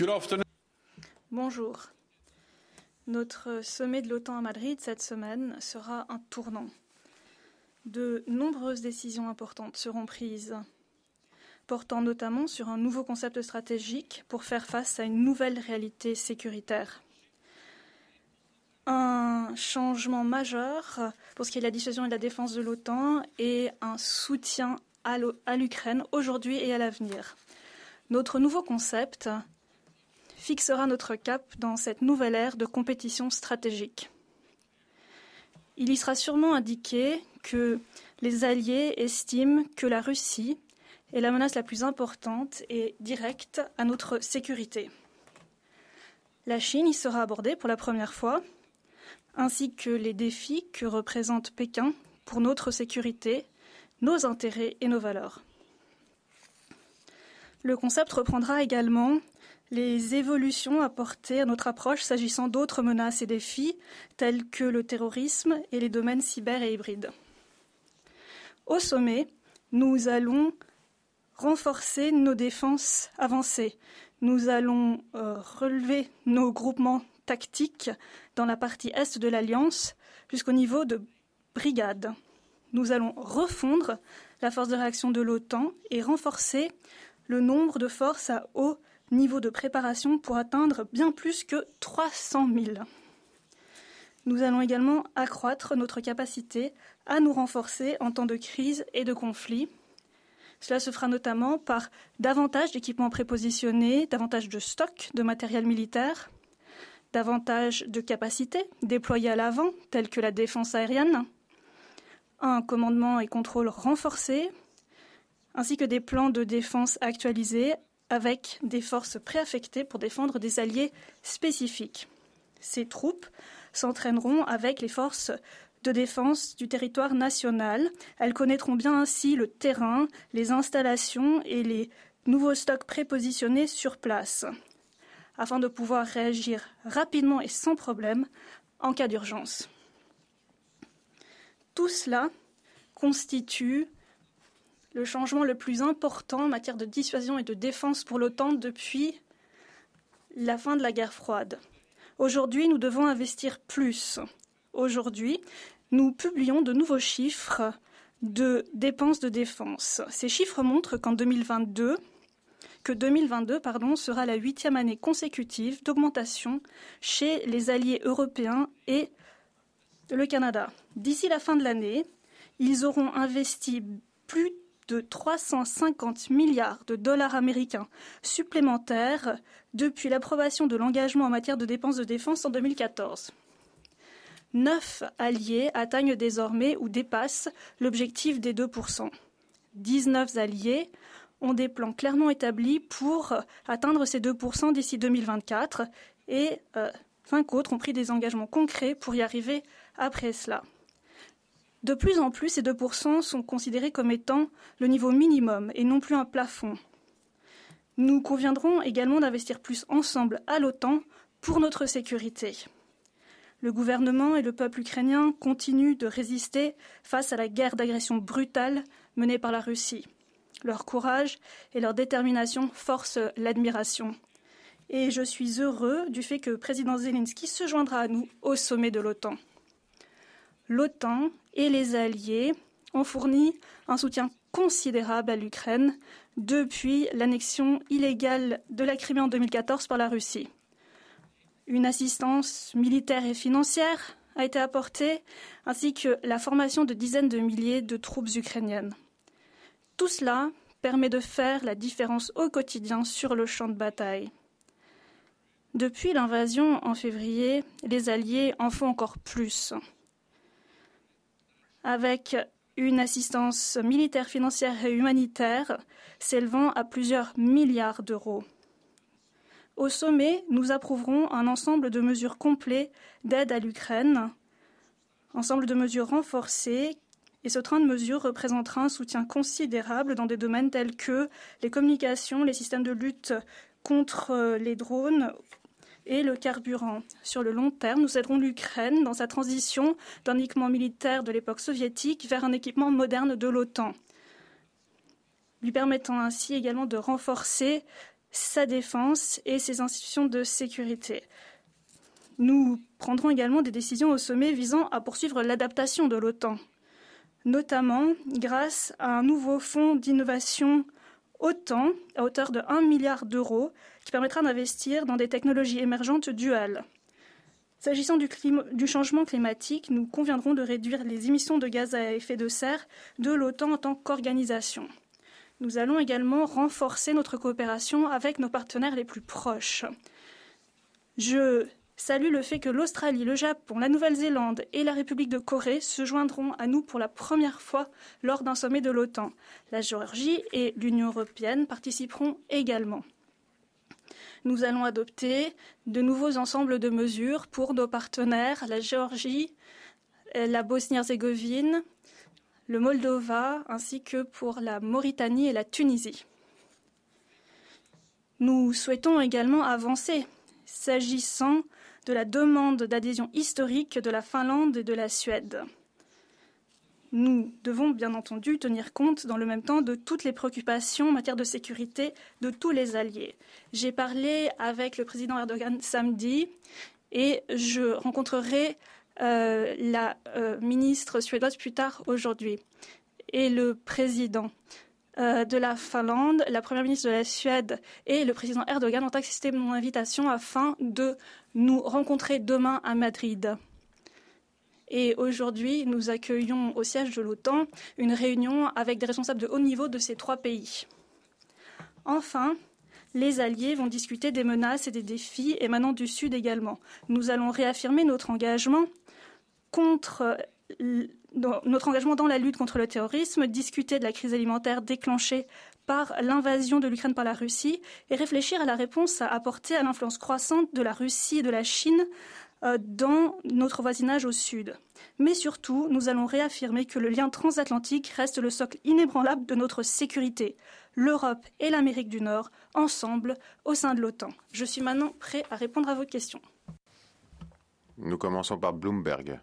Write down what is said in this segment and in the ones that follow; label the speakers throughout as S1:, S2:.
S1: Good afternoon.
S2: Bonjour. Notre sommet de l'OTAN à Madrid cette semaine sera un tournant. De nombreuses décisions importantes seront prises, portant notamment sur un nouveau concept stratégique pour faire face à une nouvelle réalité sécuritaire. Un changement majeur pour ce qui est de la dissuasion et de la défense de l'OTAN et un soutien à l'Ukraine aujourd'hui et à l'avenir. Notre nouveau concept fixera notre cap dans cette nouvelle ère de compétition stratégique. Il y sera sûrement indiqué que les alliés estiment que la Russie est la menace la plus importante et directe à notre sécurité. La Chine y sera abordée pour la première fois, ainsi que les défis que représente Pékin pour notre sécurité, nos intérêts et nos valeurs. Le concept reprendra également les évolutions apportées à notre approche s'agissant d'autres menaces et défis tels que le terrorisme et les domaines cyber et hybrides. Au sommet, nous allons renforcer nos défenses avancées. Nous allons relever nos groupements tactiques dans la partie est de l'Alliance jusqu'au niveau de brigade. Nous allons refondre la force de réaction de l'OTAN et renforcer le nombre de forces à haut niveau de préparation pour atteindre bien plus que 300 000. Nous allons également accroître notre capacité à nous renforcer en temps de crise et de conflit. Cela se fera notamment par davantage d'équipements prépositionnés, davantage de stocks de matériel militaire, davantage de capacités déployées à l'avant, telles que la défense aérienne, un commandement et contrôle renforcé, ainsi que des plans de défense actualisés avec des forces préaffectées pour défendre des alliés spécifiques. Ces troupes s'entraîneront avec les forces de défense du territoire national. Elles connaîtront bien ainsi le terrain, les installations et les nouveaux stocks prépositionnés sur place, afin de pouvoir réagir rapidement et sans problème en cas d'urgence. Tout cela constitue le changement le plus important en matière de dissuasion et de défense pour l'OTAN depuis la fin de la guerre froide. Aujourd'hui, nous devons investir plus. Aujourd'hui, nous publions de nouveaux chiffres de dépenses de défense. Ces chiffres montrent que 2022 sera la 8e année consécutive d'augmentation chez les alliés européens et le Canada. D'ici la fin de l'année, ils auront investi plus de 350 milliards de dollars américains supplémentaires depuis l'approbation de l'engagement en matière de dépenses de défense en 2014. 9 alliés atteignent désormais ou dépassent l'objectif des 2%. 19 alliés ont des plans clairement établis pour atteindre ces 2% d'ici 2024 et 5 autres ont pris des engagements concrets pour y arriver après cela. De plus en plus, ces 2% sont considérés comme étant le niveau minimum et non plus un plafond. Nous conviendrons également d'investir plus ensemble à l'OTAN pour notre sécurité. Le gouvernement et le peuple ukrainien continuent de résister face à la guerre d'agression brutale menée par la Russie. Leur courage et leur détermination forcent l'admiration. Et je suis heureux du fait que le président Zelensky se joindra à nous au sommet de l'OTAN. L'OTAN et les alliés ont fourni un soutien considérable à l'Ukraine depuis l'annexion illégale de la Crimée en 2014 par la Russie. Une assistance militaire et financière a été apportée, ainsi que la formation de dizaines de milliers de troupes ukrainiennes. Tout cela permet de faire la différence au quotidien sur le champ de bataille. Depuis l'invasion en février, les alliés en font encore plus. Avec une assistance militaire, financière et humanitaire s'élevant à plusieurs milliards d'euros. Au sommet, nous approuverons un ensemble de mesures complets d'aide à l'Ukraine, ensemble de mesures renforcées, et ce train de mesures représentera un soutien considérable dans des domaines tels que les communications, les systèmes de lutte contre les drones et le carburant. Sur le long terme, nous aiderons l'Ukraine dans sa transition d'un équipement militaire de l'époque soviétique vers un équipement moderne de l'OTAN, lui permettant ainsi également de renforcer sa défense et ses institutions de sécurité. Nous prendrons également des décisions au sommet visant à poursuivre l'adaptation de l'OTAN, notamment grâce à un nouveau fonds d'innovation OTAN à hauteur de 1 milliard d'euros qui permettra d'investir dans des technologies émergentes duales. S'agissant du changement climatique, nous conviendrons de réduire les émissions de gaz à effet de serre de l'OTAN en tant qu'organisation. Nous allons également renforcer notre coopération avec nos partenaires les plus proches. Je salue le fait que l'Australie, le Japon, la Nouvelle-Zélande et la République de Corée se joindront à nous pour la première fois lors d'un sommet de l'OTAN. La Géorgie et l'Union européenne participeront également. Nous allons adopter de nouveaux ensembles de mesures pour nos partenaires, la Géorgie, la Bosnie-Herzégovine, le Moldova, ainsi que pour la Mauritanie et la Tunisie. Nous souhaitons également avancer s'agissant de la demande d'adhésion historique de la Finlande et de la Suède. Nous devons bien entendu tenir compte dans le même temps de toutes les préoccupations en matière de sécurité de tous les alliés. J'ai parlé avec le président Erdogan samedi et je rencontrerai la ministre suédoise plus tard aujourd'hui. Et le président de la Finlande, la première ministre de la Suède et le président Erdogan ont accepté mon invitation afin de nous rencontrer demain à Madrid. Et aujourd'hui, nous accueillons au siège de l'OTAN une réunion avec des responsables de haut niveau de ces 3 pays. Enfin, les alliés vont discuter des menaces et des défis émanant du Sud également. Nous allons réaffirmer notre engagement dans la lutte contre le terrorisme, discuter de la crise alimentaire déclenchée par l'invasion de l'Ukraine par la Russie et réfléchir à la réponse à apporter à l'influence croissante de la Russie et de la Chine dans notre voisinage au sud. Mais surtout, nous allons réaffirmer que le lien transatlantique reste le socle inébranlable de notre sécurité. L'Europe et l'Amérique du Nord, ensemble, au sein de l'OTAN. Je suis maintenant prêt à répondre à vos questions.
S1: Nous commençons par Bloomberg.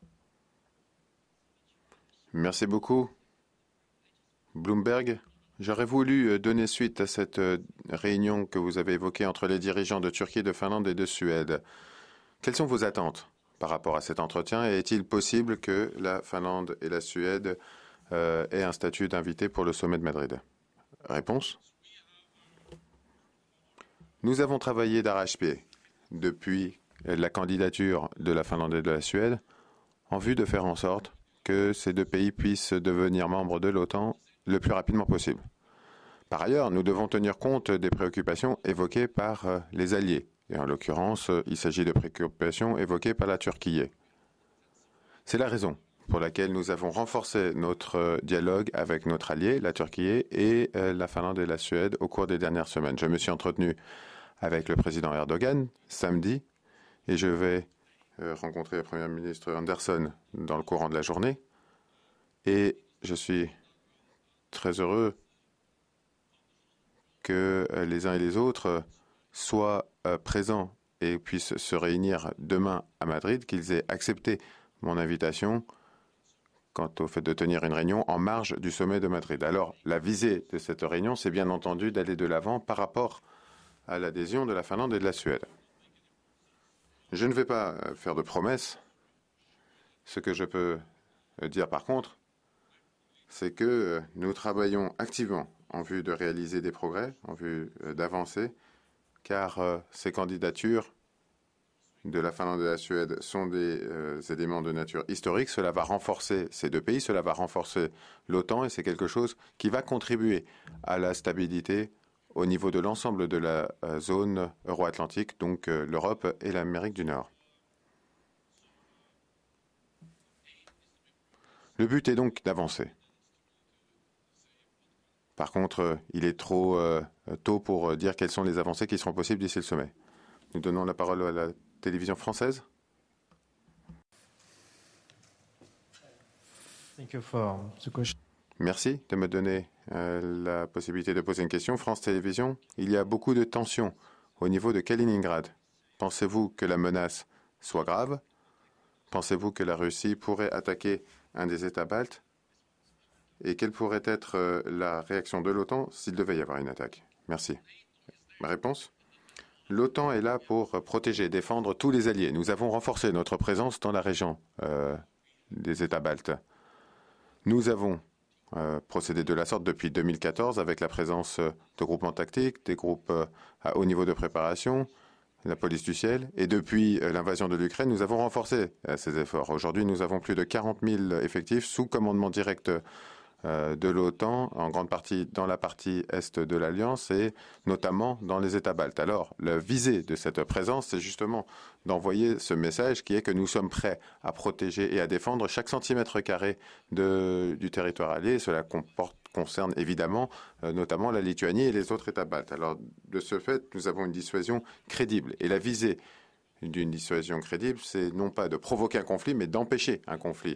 S1: Merci beaucoup. Bloomberg, j'aurais voulu donner suite à cette réunion que vous avez évoquée entre les dirigeants de Turquie, de Finlande et de Suède. Quelles sont vos attentes par rapport à cet entretien et est-il possible que la Finlande et la Suède aient un statut d'invité pour le sommet de Madrid? Réponse. Nous avons travaillé d'arrache-pied depuis la candidature de la Finlande et de la Suède en vue de faire en sorte que ces 2 pays puissent devenir membres de l'OTAN le plus rapidement possible. Par ailleurs, nous devons tenir compte des préoccupations évoquées par les alliés. Et en l'occurrence, il s'agit de préoccupations évoquées par la Turquie. C'est la raison pour laquelle nous avons renforcé notre dialogue avec notre allié, la Turquie, et la Finlande et la Suède au cours des dernières semaines. Je me suis entretenu avec le président Erdogan samedi et je vais rencontrer le Premier ministre Andersson dans le courant de la journée. Et je suis très heureux que les uns et les autres soient présents et puissent se réunir demain à Madrid, qu'ils aient accepté mon invitation quant au fait de tenir une réunion en marge du sommet de Madrid. Alors, la visée de cette réunion, c'est bien entendu d'aller de l'avant par rapport à l'adhésion de la Finlande et de la Suède. Je ne vais pas faire de promesses. Ce que je peux dire par contre, c'est que nous travaillons activement en vue de réaliser des progrès, en vue d'avancer, car ces candidatures de la Finlande et de la Suède sont des éléments de nature historique. Cela va renforcer ces 2 pays, cela va renforcer l'OTAN et c'est quelque chose qui va contribuer à la stabilité au niveau de l'ensemble de la zone euro-atlantique, donc l'Europe et l'Amérique du Nord. Le but est donc d'avancer. Par contre, il est trop tôt pour dire quelles sont les avancées qui seront possibles d'ici le sommet. Nous donnons la parole à la télévision française. Merci de me donner la possibilité de poser une question. France Télévisions, il y a beaucoup de tensions au niveau de Kaliningrad. Pensez-vous que la menace soit grave? Pensez-vous que la Russie pourrait attaquer un des États baltes? Et quelle pourrait être la réaction de l'OTAN s'il devait y avoir une attaque? Merci. Réponse. L'OTAN est là pour protéger et défendre tous les alliés. Nous avons renforcé notre présence dans la région des États baltes. Nous avons procédé de la sorte depuis 2014 avec la présence de groupements tactiques, des groupes à haut niveau de préparation, la police du ciel. Et depuis l'invasion de l'Ukraine, nous avons renforcé ces efforts. Aujourd'hui, nous avons plus de 40 000 effectifs sous commandement direct de l'OTAN, en grande partie dans la partie est de l'Alliance et notamment dans les États baltes. Alors, la visée de cette présence, c'est justement d'envoyer ce message qui est que nous sommes prêts à protéger et à défendre chaque centimètre carré du territoire allié. Cela concerne évidemment notamment la Lituanie et les autres États baltes. Alors, de ce fait, nous avons une dissuasion crédible. Et la visée d'une dissuasion crédible, c'est non pas de provoquer un conflit, mais d'empêcher un conflit,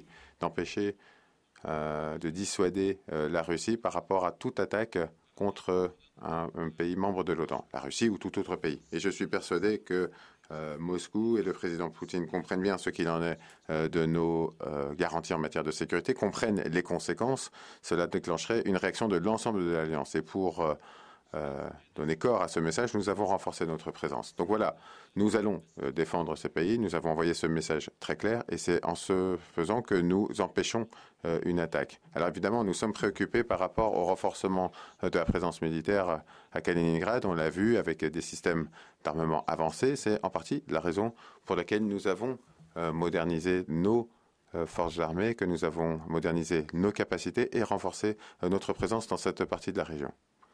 S1: de dissuader la Russie par rapport à toute attaque contre un pays membre de l'OTAN, la Russie ou tout autre pays. Et je suis persuadé que Moscou et le président Poutine comprennent bien ce qu'il en est de nos garanties en matière de sécurité, comprennent les conséquences. Cela déclencherait une réaction de l'ensemble de l'Alliance. Et pour donner corps à ce message, nous avons renforcé notre présence. Donc voilà, nous allons défendre ces pays. Nous avons envoyé ce message très clair et c'est en ce faisant que nous empêchons une attaque. Alors évidemment, nous sommes préoccupés par rapport au renforcement de la présence militaire à Kaliningrad. On l'a vu avec des systèmes d'armement avancés. C'est en partie la raison pour laquelle nous avons modernisé nos forces armées, que nous avons modernisé nos capacités et renforcé notre présence dans cette partie de la région.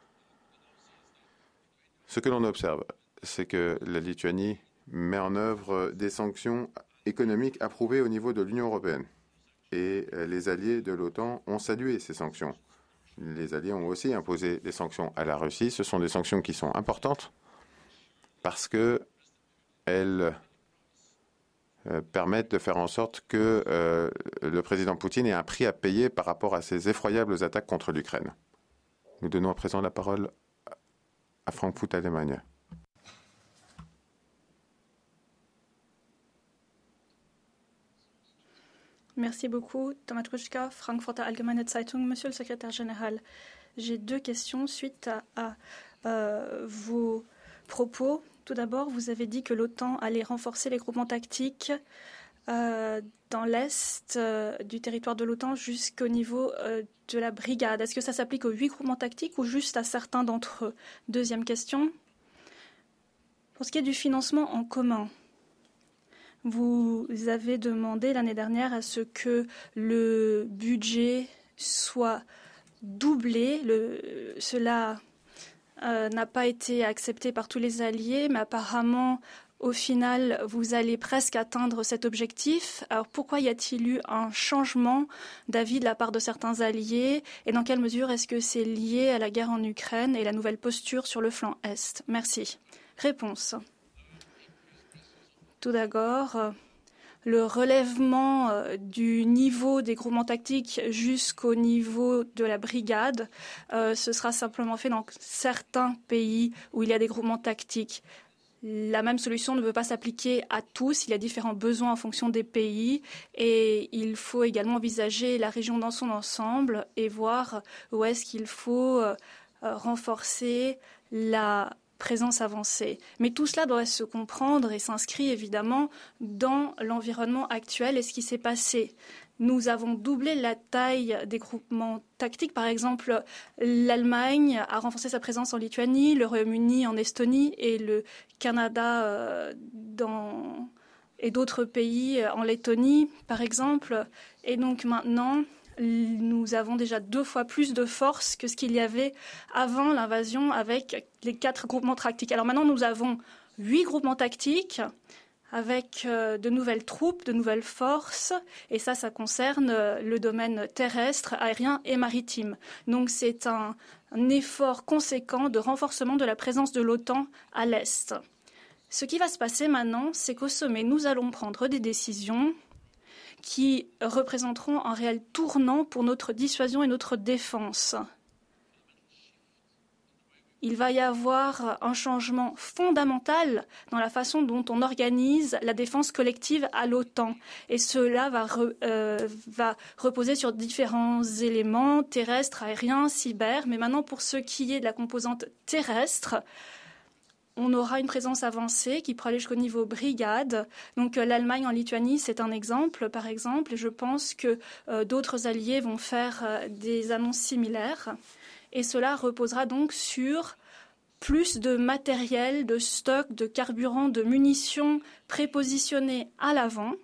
S1: Ce que l'on observe, c'est que la Lituanie met en œuvre des sanctions économiques approuvées au niveau de l'Union européenne. Et les alliés de l'OTAN ont salué ces sanctions. Les alliés ont aussi imposé des sanctions à la Russie. Ce sont des sanctions qui sont importantes parce qu'elles permettent de faire en sorte que le président Poutine ait un prix à payer par rapport à ces effroyables attaques contre l'Ukraine. Nous donnons à présent la parole à Francfort, Allemagne.
S2: Merci beaucoup, Thomas Truschka, Frankfurter Allgemeine Zeitung. Monsieur le secrétaire général, j'ai deux questions suite à vos propos. Tout d'abord, vous avez dit que l'OTAN allait renforcer les groupements tactiques dans l'est du territoire de l'OTAN jusqu'au niveau de la brigade. Est-ce que ça s'applique aux 8 groupements tactiques ou juste à certains d'entre eux? Deuxième question. Pour ce qui est du financement en commun, vous avez demandé l'année dernière à ce que le budget soit doublé. Cela n'a pas été accepté par tous les alliés, mais apparemment, au final, vous allez presque atteindre cet objectif. Alors pourquoi y a-t-il eu un changement d'avis de la part de certains alliés et dans quelle mesure est-ce que c'est lié à la guerre en Ukraine et la nouvelle posture sur le flanc Est? Merci. Réponse. Tout d'abord, le relèvement du niveau des groupements tactiques jusqu'au niveau de la brigade, ce sera simplement fait dans certains pays où il y a des groupements tactiques. La même solution ne peut pas s'appliquer à tous. Il y a différents besoins en fonction des pays et il faut également envisager la région dans son ensemble et voir où est-ce qu'il faut renforcer la présence avancée. Mais tout cela doit se comprendre et s'inscrit évidemment dans l'environnement actuel et ce qui s'est passé. Nous avons doublé la taille des groupements tactiques. Par exemple, l'Allemagne a renforcé sa présence en Lituanie, le Royaume-Uni en Estonie et le Canada et d'autres pays en Lettonie, par exemple. Et donc maintenant, nous avons déjà 2 fois plus de force que ce qu'il y avait avant l'invasion avec les 4 groupements tactiques. Alors maintenant, nous avons 8 groupements tactiques avec de nouvelles troupes, de nouvelles forces, et ça concerne le domaine terrestre, aérien et maritime. Donc c'est un effort conséquent de renforcement de la présence de l'OTAN à l'Est. Ce qui va se passer maintenant, c'est qu'au sommet, nous allons prendre des décisions qui représenteront un réel tournant pour notre dissuasion et notre défense. Il va y avoir un changement fondamental dans la façon dont on organise la défense collective à l'OTAN. Et cela va reposer sur différents éléments, terrestres, aériens, cyber. Mais maintenant, pour ce qui est de la composante terrestre, on aura une présence avancée qui pourra aller jusqu'au niveau brigade. Donc l'Allemagne en Lituanie, c'est un exemple, par exemple. Et je pense que d'autres alliés vont faire des annonces similaires. Et cela reposera donc sur plus de matériel, de stock, de carburant, de munitions prépositionnées à l'avant.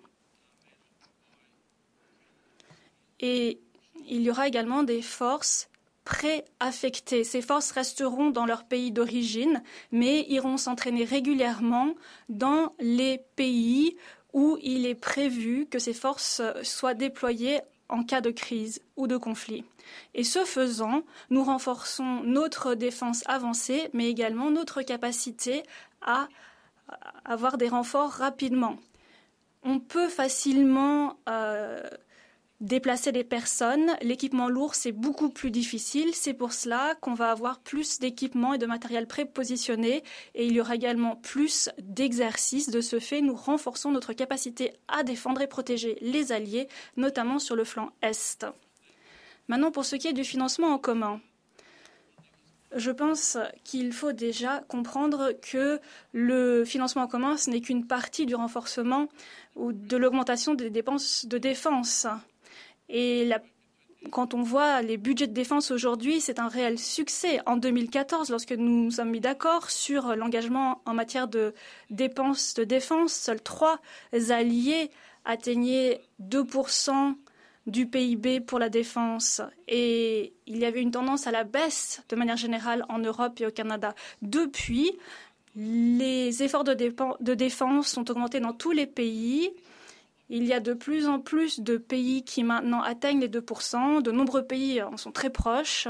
S2: Et il y aura également des forces préaffectées. Ces forces resteront dans leur pays d'origine, mais iront s'entraîner régulièrement dans les pays où il est prévu que ces forces soient déployées en cas de crise ou de conflit. Et ce faisant, nous renforçons notre défense avancée, mais également notre capacité à avoir des renforts rapidement. On peut facilement déplacer des personnes. L'équipement lourd, c'est beaucoup plus difficile. C'est pour cela qu'on va avoir plus d'équipements et de matériel prépositionné et il y aura également plus d'exercices. De ce fait, nous renforçons notre capacité à défendre et protéger les alliés, notamment sur le flanc Est. Maintenant, pour ce qui est du financement en commun, je pense qu'il faut déjà comprendre que le financement en commun, ce n'est qu'une partie du renforcement ou de l'augmentation des dépenses de défense. Et quand on voit les budgets de défense aujourd'hui, c'est un réel succès. En 2014, lorsque nous nous sommes mis d'accord sur l'engagement en matière de dépenses de défense, seuls 3 alliés atteignaient 2% du PIB pour la défense. Et il y avait une tendance à la baisse de manière générale en Europe et au Canada. Depuis, les efforts de défense sont augmentés dans tous les pays. Il y a de plus en plus de pays qui maintenant atteignent les 2%. De nombreux pays en sont très proches.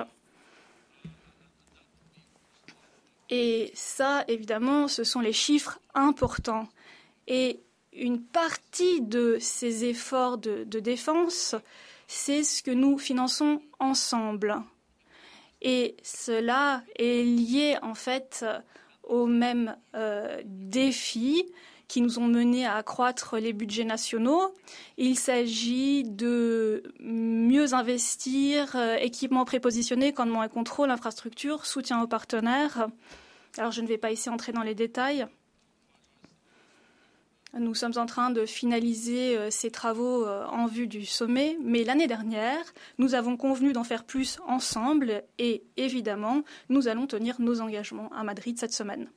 S2: Et ça, évidemment, ce sont les chiffres importants. Et une partie de ces efforts de défense, c'est ce que nous finançons ensemble. Et cela est lié, en fait, aux mêmes défis qui nous ont menés à accroître les budgets nationaux. Il s'agit de mieux investir, équipements prépositionnés, commandement et contrôle, infrastructure, soutien aux partenaires. Alors je ne vais pas ici entrer dans les détails. Nous sommes en train de finaliser ces travaux en vue du sommet, mais l'année dernière, nous avons convenu d'en faire plus ensemble et évidemment, nous allons tenir nos engagements à Madrid cette semaine.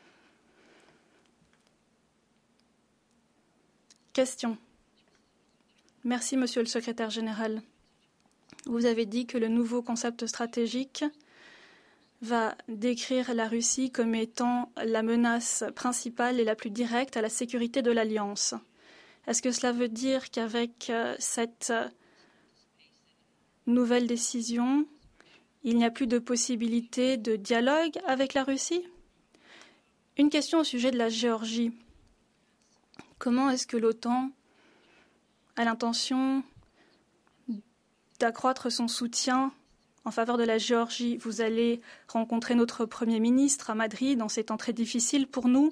S2: Question. Merci, Monsieur le Secrétaire général. Vous avez dit que le nouveau concept stratégique va décrire la Russie comme étant la menace principale et la plus directe à la sécurité de l'Alliance. Est-ce que cela veut dire qu'avec cette nouvelle décision, il n'y a plus de possibilité de dialogue avec la Russie? Une question au sujet de la Géorgie. Comment est-ce que l'OTAN a l'intention d'accroître son soutien en faveur de la Géorgie? Vous allez rencontrer notre Premier ministre à Madrid en ces temps très difficiles pour nous.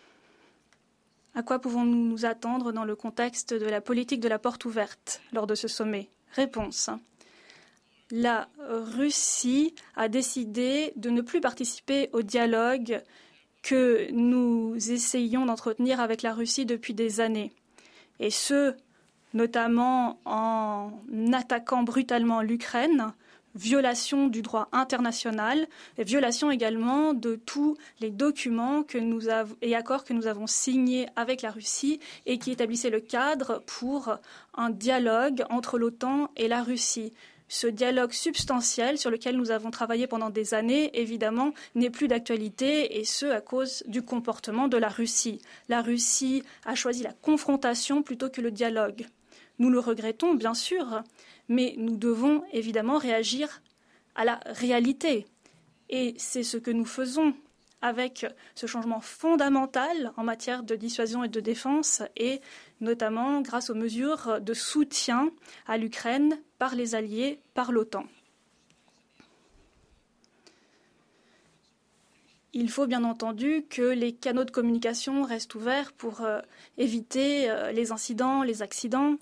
S2: À quoi pouvons-nous nous attendre dans le contexte de la politique de la porte ouverte lors de ce sommet? Réponse. La Russie a décidé de ne plus participer au dialogue que nous essayons d'entretenir avec la Russie depuis des années. Et ce, notamment en attaquant brutalement l'Ukraine, violation du droit international et violation également de tous les documents et accords que nous avons signés avec la Russie et qui établissaient le cadre pour un dialogue entre l'OTAN et la Russie. Ce dialogue substantiel sur lequel nous avons travaillé pendant des années, évidemment, n'est plus d'actualité, et ce, à cause du comportement de la Russie. La Russie a choisi la confrontation plutôt que le dialogue. Nous le regrettons, bien sûr, mais nous devons évidemment réagir à la réalité. Et c'est ce que nous faisons avec ce changement fondamental en matière de dissuasion et de défense, et notamment grâce aux mesures de soutien à l'Ukraine par les alliés, par l'OTAN. Il faut bien entendu que les canaux de communication restent ouverts pour éviter les incidents, les accidents.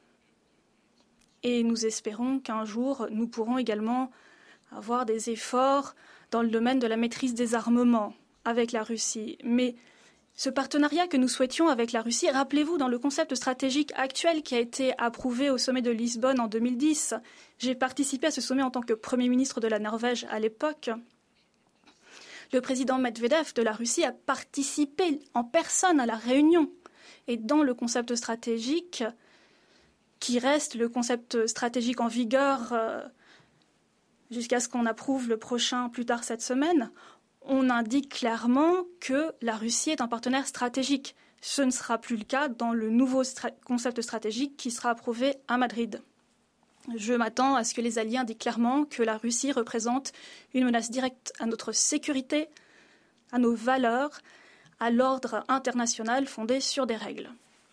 S2: Et nous espérons qu'un jour, nous pourrons également avoir des efforts dans le domaine de la maîtrise des armements. avec la Russie. Mais ce partenariat que nous souhaitions avec la Russie, rappelez-vous, dans le concept stratégique actuel qui a été approuvé au sommet de Lisbonne en 2010, j'ai participé à ce sommet en tant que Premier ministre de la Norvège à l'époque. Le président Medvedev de la Russie a participé en personne à la réunion. Et dans le concept stratégique, qui reste le concept stratégique en vigueur jusqu'à ce qu'on approuve le prochain plus tard cette semaine, on indique clairement que la Russie est un partenaire stratégique. Ce ne sera plus le cas dans le nouveau concept stratégique qui sera approuvé à Madrid. Je m'attends à ce que les alliés indiquent clairement que la Russie représente une menace directe à notre sécurité, à nos valeurs, à l'ordre international fondé sur des règles.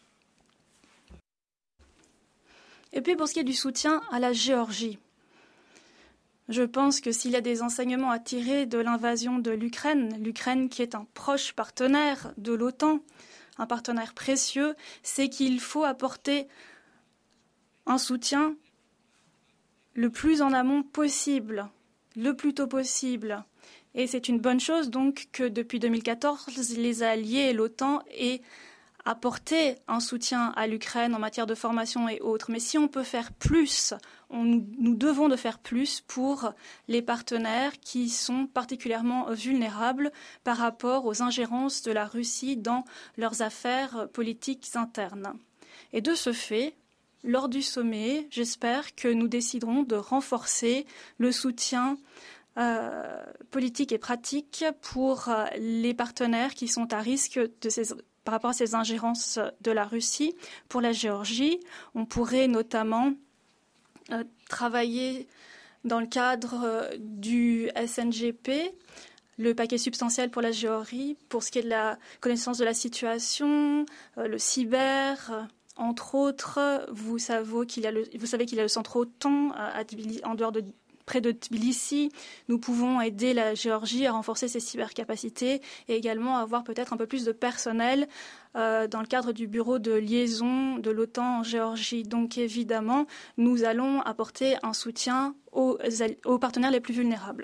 S2: Et puis pour ce qui est du soutien à la Géorgie, je pense que s'il y a des enseignements à tirer de l'invasion de l'Ukraine qui est un proche partenaire de l'OTAN, un partenaire précieux, c'est qu'il faut apporter un soutien le plus en amont possible, le plus tôt possible. Et c'est une bonne chose donc que depuis 2014, les alliés et l'OTAN aient apporté un soutien à l'Ukraine en matière de formation et autres. Mais si on peut faire plus, nous devons de faire plus pour les partenaires qui sont particulièrement vulnérables par rapport aux ingérences de la Russie dans leurs affaires politiques internes. Et de ce fait, lors du sommet, j'espère que nous déciderons de renforcer le soutien politique et pratique pour les partenaires qui sont à risque par rapport à ces ingérences de la Russie. Pour la Géorgie, on pourrait notamment travailler dans le cadre du SNGP, le paquet substantiel pour la Géorgie, pour ce qui est de la connaissance de la situation, le cyber. Entre autres, vous savez qu'il y a le centre OTAN en dehors de près de Tbilissi. Nous pouvons aider la Géorgie à renforcer ses cybercapacités et également avoir peut-être un peu plus de personnel dans le cadre du bureau de liaison de l'OTAN en Géorgie. Donc évidemment, nous allons apporter un soutien aux partenaires les plus vulnérables.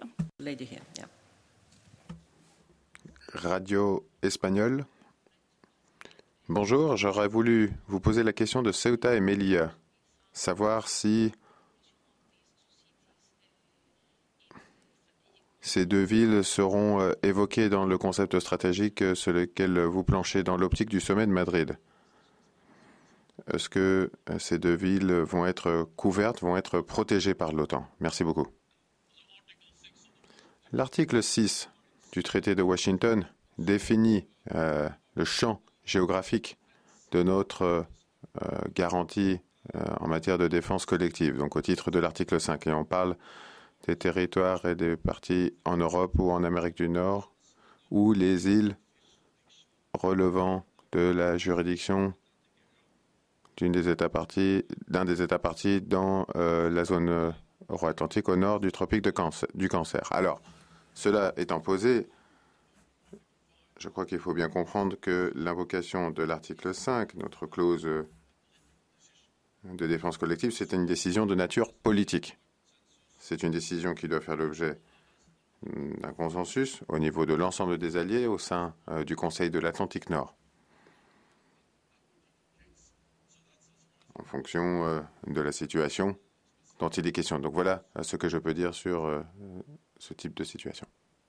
S1: Radio espagnole. Bonjour, j'aurais voulu vous poser la question de Ceuta et Melilla. Savoir si ces deux villes seront évoquées dans le concept stratégique sur lequel vous planchez dans l'optique du sommet de Madrid. Est-ce que ces deux villes vont être couvertes, vont être protégées par l'OTAN? Merci beaucoup. L'article 6 du traité de Washington définit le champ géographique de notre garantie en matière de défense collective, donc au titre de l'article 5. Et on parle des territoires et des parties en Europe ou en Amérique du Nord, ou les îles relevant de la juridiction d'un des États parties dans la zone euro-atlantique au nord du tropique du Cancer. Alors, cela étant posé, je crois qu'il faut bien comprendre que l'invocation de l'article 5, notre clause de défense collective, c'est une décision de nature politique. C'est une décision qui doit faire l'objet d'un consensus au niveau de l'ensemble des alliés au sein du Conseil de l'Atlantique Nord. En fonction de la situation dont il est question. Donc voilà ce que je peux dire sur ce type de situation.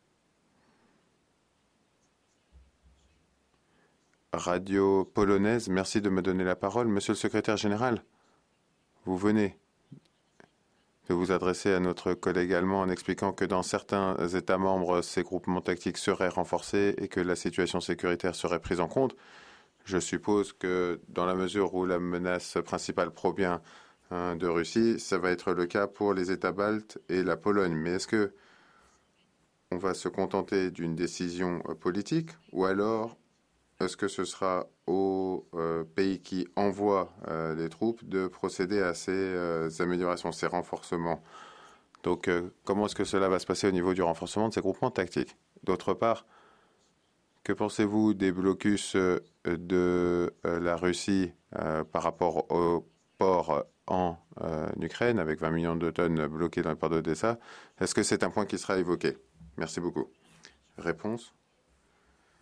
S1: Radio polonaise, merci de me donner la parole. Monsieur le secrétaire général, vous venez de vous adresser à notre collègue allemand en expliquant que dans certains États membres, ces groupements tactiques seraient renforcés et que la situation sécuritaire serait prise en compte. Je suppose que dans la mesure où la menace principale provient de Russie, ça va être le cas pour les États baltes et la Pologne. Mais est-ce que on va se contenter d'une décision politique ou alors est-ce que ce sera aux pays qui envoient les troupes de procéder à ces améliorations, ces renforcements? Donc, comment est-ce que cela va se passer au niveau du renforcement de ces groupements tactiques? D'autre part, que pensez-vous des blocus de la Russie par rapport au port en Ukraine, avec 20 millions de tonnes bloquées dans le port d'Odessa? Est-ce que c'est un point qui sera évoqué? Merci beaucoup. Réponse?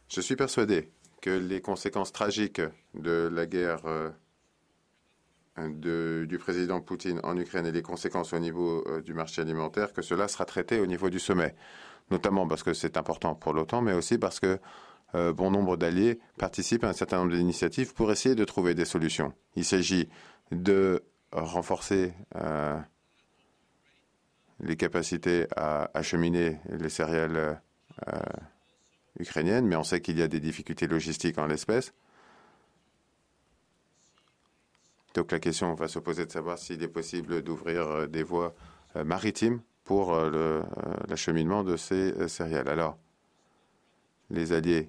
S1: Je suis persuadé que les conséquences tragiques de la guerre du président Poutine en Ukraine et les conséquences au niveau du marché alimentaire, que cela sera traité au niveau du sommet, notamment parce que c'est important pour l'OTAN, mais aussi parce que bon nombre d'alliés participent à un certain nombre d'initiatives pour essayer de trouver des solutions. Il s'agit de renforcer les capacités à acheminer les céréales ukrainiennes, mais on sait qu'il y a des difficultés logistiques en l'espèce. Donc la question va se poser de savoir s'il est possible d'ouvrir des voies maritimes pour l'acheminement de ces céréales. Alors, les alliés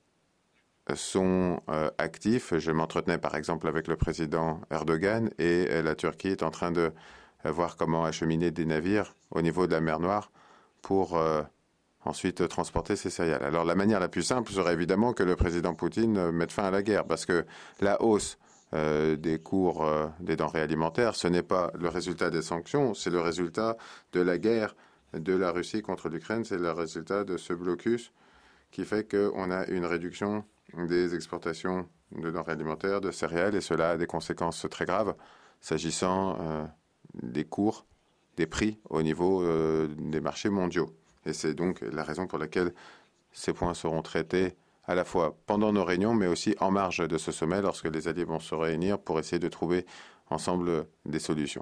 S1: sont actifs. Je m'entretenais par exemple avec le président Erdogan et la Turquie est en train de voir comment acheminer des navires au niveau de la mer Noire pour ensuite transporter ces céréales. Alors la manière la plus simple serait évidemment que le président Poutine mette fin à la guerre parce que la hausse des cours des denrées alimentaires, ce n'est pas le résultat des sanctions, c'est le résultat de la guerre de la Russie contre l'Ukraine, c'est le résultat de ce blocus qui fait qu'on a une réduction des exportations de denrées alimentaires, de céréales, et cela a des conséquences très graves s'agissant des cours, des prix au niveau des marchés mondiaux. Et c'est donc la raison pour laquelle ces points seront traités à la fois pendant nos réunions, mais aussi en marge de ce sommet, lorsque les alliés vont se réunir pour essayer de trouver ensemble des solutions.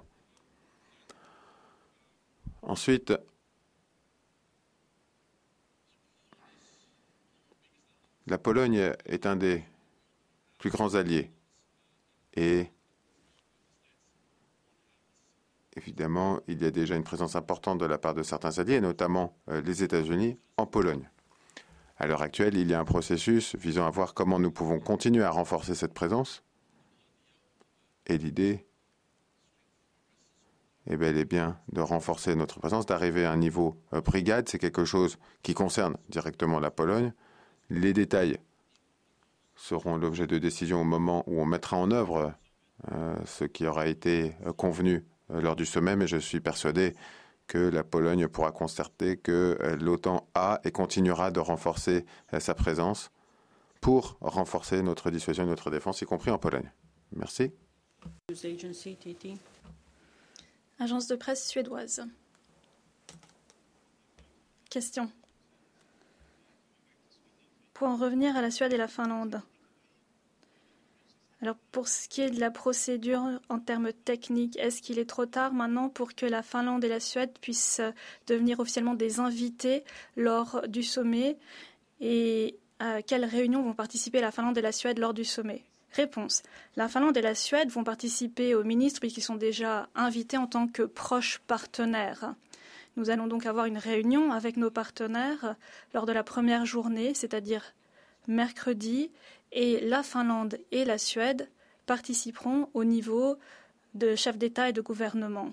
S1: Ensuite, la Pologne est un des plus grands alliés. Et évidemment, il y a déjà une présence importante de la part de certains alliés, notamment les États-Unis, en Pologne. À l'heure actuelle, il y a un processus visant à voir comment nous pouvons continuer à renforcer cette présence. Et l'idée est bel et bien de renforcer notre présence, d'arriver à un niveau brigade. C'est quelque chose qui concerne directement la Pologne. Les détails seront l'objet de décision au moment où on mettra en œuvre ce qui aura été convenu lors du sommet, mais je suis persuadé que la Pologne pourra constater que l'OTAN a et continuera de renforcer sa présence pour renforcer notre dissuasion et notre défense, y compris en Pologne. Merci.
S2: Agence de presse suédoise. Question. Pour en revenir à la Suède et la Finlande. Alors, pour ce qui est de la procédure en termes techniques, est-ce qu'il est trop tard maintenant pour que la Finlande et la Suède puissent devenir officiellement des invités lors du sommet? Et à quelles réunions vont participer la Finlande et la Suède lors du sommet? Réponse. La Finlande et la Suède vont participer aux ministres puisqu'ils sont déjà invités en tant que proches partenaires. Nous allons donc avoir une réunion avec nos partenaires lors de la première journée, c'est-à-dire mercredi, et la Finlande et la Suède participeront au niveau de chefs d'État et de gouvernement.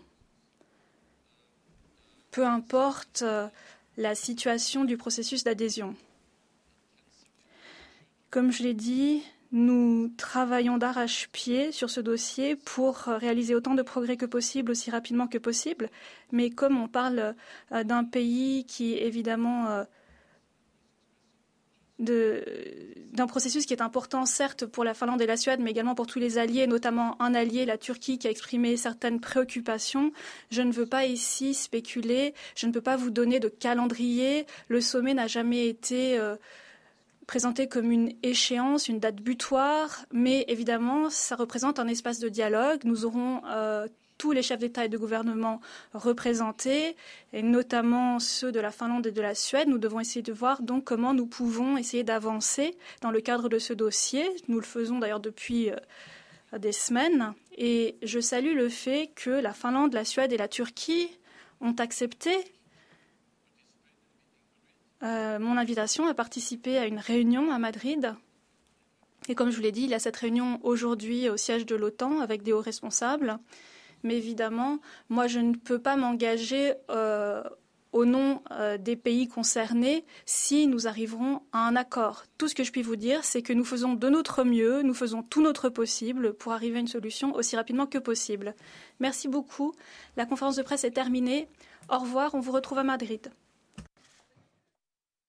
S2: Peu importe la situation du processus d'adhésion. Comme je l'ai dit, nous travaillons d'arrache-pied sur ce dossier pour réaliser autant de progrès que possible, aussi rapidement que possible. Mais comme on parle d'un pays qui est évidemment d'un processus qui est important, certes, pour la Finlande et la Suède, mais également pour tous les alliés, notamment un allié, la Turquie, qui a exprimé certaines préoccupations. Je ne veux pas ici spéculer, je ne peux pas vous donner de calendrier. Le sommet n'a jamais été présenté comme une échéance, une date butoir, mais évidemment, ça représente un espace de dialogue. Nous aurons tous les chefs d'État et de gouvernement représentés, et notamment ceux de la Finlande et de la Suède. Nous devons essayer de voir donc comment nous pouvons essayer d'avancer dans le cadre de ce dossier. Nous le faisons d'ailleurs depuis des semaines. Et je salue le fait que la Finlande, la Suède et la Turquie ont accepté mon invitation à participer à une réunion à Madrid. Et comme je vous l'ai dit, il y a cette réunion aujourd'hui au siège de l'OTAN avec des hauts responsables. Mais évidemment, moi, je ne peux pas m'engager au nom des pays concernés si nous arriverons à un accord. Tout ce que je puis vous dire, c'est que nous faisons de notre mieux, nous faisons tout notre possible pour arriver à une solution aussi rapidement que possible. Merci beaucoup. La conférence de presse est terminée. Au revoir, on vous retrouve à Madrid.